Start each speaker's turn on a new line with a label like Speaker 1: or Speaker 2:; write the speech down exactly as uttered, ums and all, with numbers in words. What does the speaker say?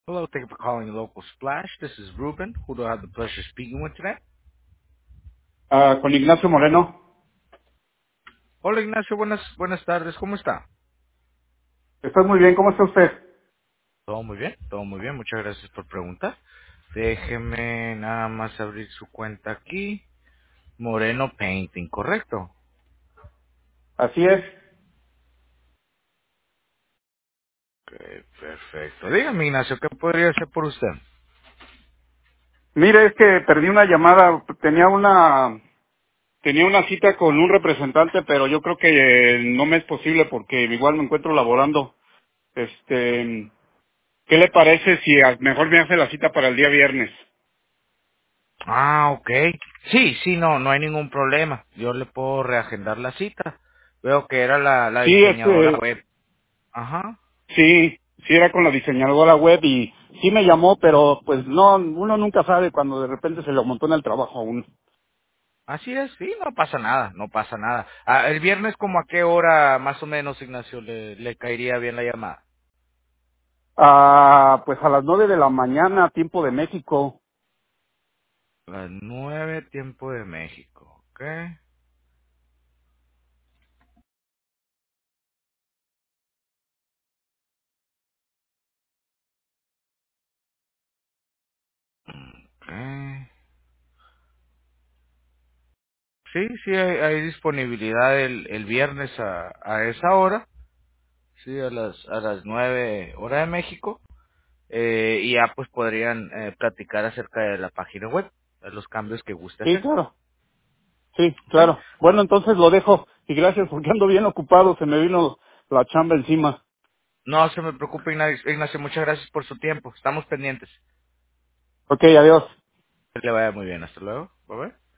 Speaker 1: Hello, thank you for calling Local Splash. This is Ruben. Who do I have the pleasure of speaking with today?
Speaker 2: Ah, con Ignacio Moreno.
Speaker 1: Hola Ignacio, buenas buenas tardes. ¿Cómo está?
Speaker 2: Estoy muy bien, ¿cómo está usted?
Speaker 1: Todo muy bien, todo muy bien. Muchas gracias por preguntar. Déjeme nada más abrir su cuenta aquí. Moreno Painting, ¿correcto?
Speaker 2: Así es.
Speaker 1: Ok, perfecto. Dígame Ignacio, ¿qué podría hacer por usted?
Speaker 2: Mire, es que perdí una llamada, tenía una tenía una cita con un representante, pero yo creo que eh, no me es posible porque igual me encuentro laborando. Este, ¿qué le parece si a- mejor me hace la cita para el día viernes?
Speaker 1: Ah, ok. Sí, sí, no, no hay ningún problema. Yo le puedo reagendar la cita. Veo que era la, la
Speaker 2: Sí,
Speaker 1: diseñadora
Speaker 2: este,
Speaker 1: web. Ajá.
Speaker 2: sí, sí era con la diseñadora web y sí me llamó, pero pues no, uno nunca sabe cuando de repente se le amontona el trabajo a uno.
Speaker 1: Así es, sí, no pasa nada, no pasa nada. Ah, el viernes, ¿como a qué hora más o menos, Ignacio, le, le caería bien la llamada?
Speaker 2: Ah, pues a las nueve de la mañana, tiempo de México.
Speaker 1: A las nueve, tiempo de México, ¿ok? Ok. Sí, sí, hay, hay disponibilidad el, el viernes a, a esa hora, sí, a las, a las nueve, hora de México, eh, y ya pues podrían eh, platicar acerca de la página web, de los cambios que guste
Speaker 2: Sí,
Speaker 1: hacer,
Speaker 2: claro. Sí,
Speaker 1: ¿ok?
Speaker 2: claro. Bueno, entonces lo dejo. Y gracias porque ando bien ocupado. Se me vino la chamba encima.
Speaker 1: No se me preocupe, Ignacio, Ignacio, muchas gracias por su tiempo, estamos pendientes.
Speaker 2: Ok, adiós.
Speaker 1: Que le vaya muy bien. Hasta luego. Bye bye.